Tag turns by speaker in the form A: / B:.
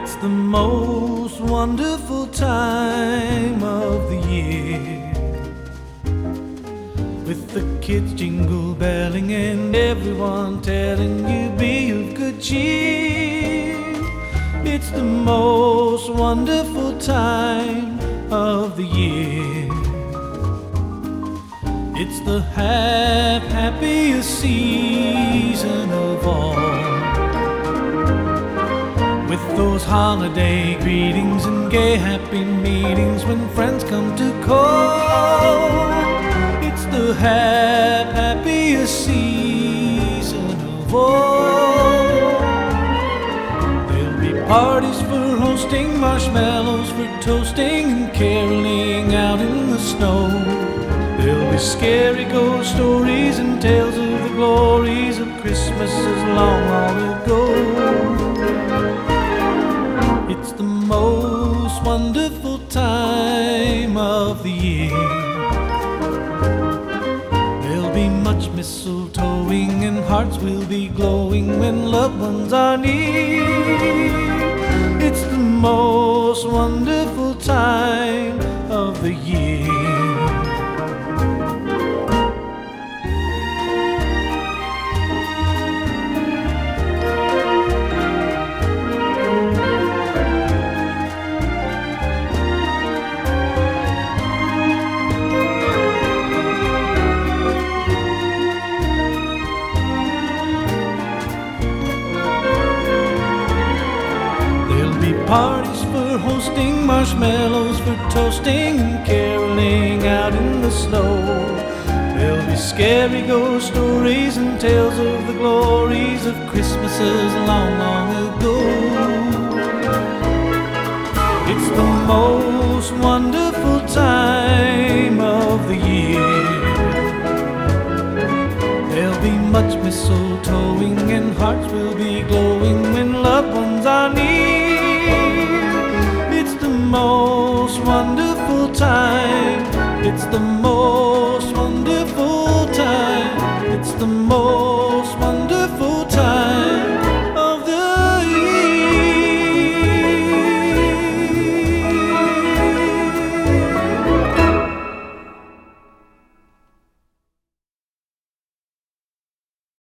A: It's the most wonderful time of the year, with the kids jingle belling and everyone telling you be of good cheer. It's the most wonderful time of the year. It's the happiest season of all, with those holiday greetings and gay happy meetings when friends come to call. It's the happiest season of all. There'll be parties for hosting, marshmallows for toasting, and caroling out in the snow. There'll be scary ghost stories and tales of the glories of Christmases long, long ago. It's the most wonderful time of the year. There'll be much mistletoeing and hearts will be glowing when loved ones are near. It's the most wonderful time of the year. Parties for hosting, marshmallows for toasting, and caroling out in the snow. There'll be scary ghost stories and tales of the glories of Christmases long, long ago. It's the most wonderful time of the year. There'll be much mistletoeing and hearts will be glowing when loved ones are near. It's the most wonderful time. It's the most